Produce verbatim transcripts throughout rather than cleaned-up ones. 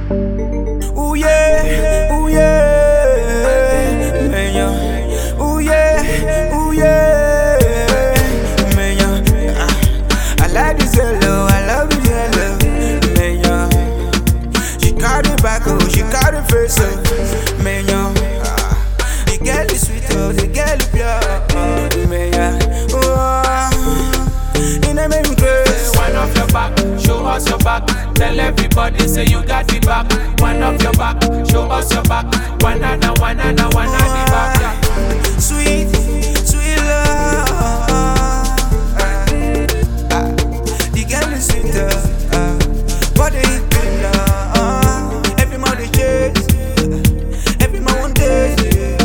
Ooh yeah, ooh yeah, man, yeah. Ooh yeah, ooh yeah, man, yeah. Ah, I like this yellow, I love this yellow, man, yeah. She got it back, oh, she got it first, oh, man, yeah. Ah, the girl is sweet, oh, the girl is pure, oh, man, yeah. Oh, in a make me crazy. One off your back, show us your back. Tell everybody say you got the back. One off your back, show us your back. One and a one and a one and the back. Yeah. Sweet, sweet love. Ah, the girl is sweeter, ah, but they eat better. Ah, every man they chase, every man one day.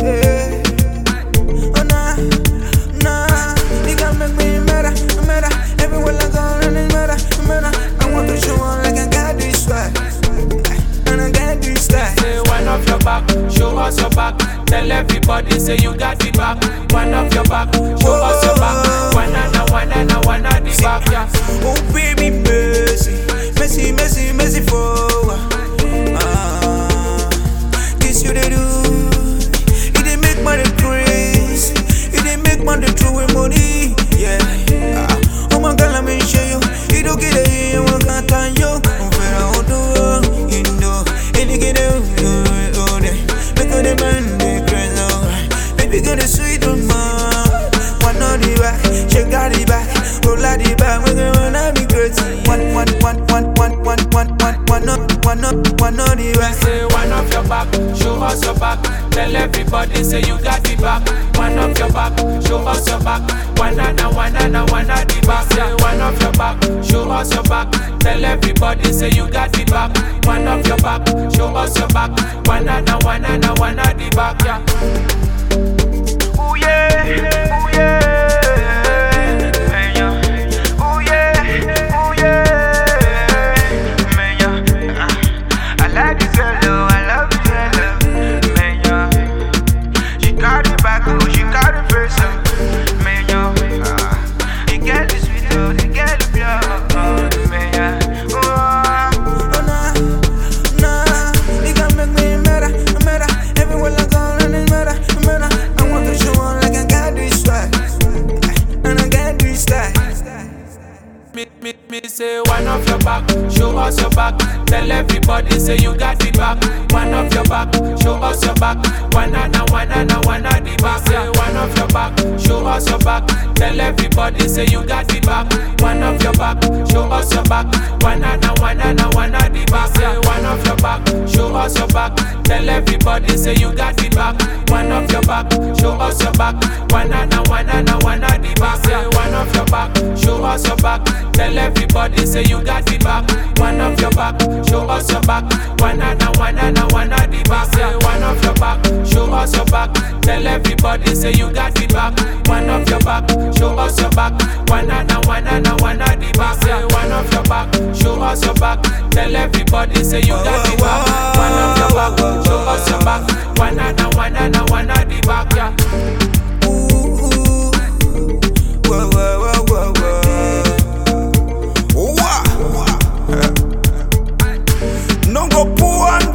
Oh nah, nah, they can make me matter, matter. Everywhere I go, and it matter, matter. I want to show on like I got this swag, and I got this style. Say one off your back, show us your back. Tell everybody say you got the back. One off your back, show us your back. One and a one and a one and the back. Yeah. Oh baby, Messi, Messi, Messi, Messi for ah, this you they do. It they make money crazy, it they make money through money. Yeah. Ah, oh my God, let me show you. It don't get it, you won't can't turn you. I'm fair, I do, you know. Any get it, oh they make all the man they crazy. Baby, get a sweet one, one on the back, shake out the back, roll out the back, make it run out me crazy. One, one, one, one, one, one, one, one, one up, one up, one on the back. Say one off your back, show us your back. Tell everybody say you got the back. One off your back, show us your back. One and a one and a one at the back. Say one off your back, show us your back. Tell everybody say you got the back. One off your back, show us your back. One and a one and a one at the back. Yeah. Ooh yeah, ooh yeah. Me, me, me say one off your back, show us your back. Tell everybody say you got the back. One off your back, show us your back. One and a one and a one at the back. Say one off your back, show us your back. Tell everybody say you got the back. One off your back, show us your back. One and a one and a one at the back. Say one off your back, show us your back. Tell everybody say you got the back. One off your back, show us your back. One and a one and a one at the back. Say one off your back, show us your back. Tell everybody say you got the back. One off your back, show us your back. One and a one and a one at the back. Say one off your back, show us your back. Tell everybody say you got the back. One off your back, show us your back. One and a one and a one at the back. Say one off your back, show us your back. Tell everybody say you got the back. One off your back, show us your back. One and a one and a one at the back. Yeah. Whoa, whoa, whoa, whoa, whoa. No go poor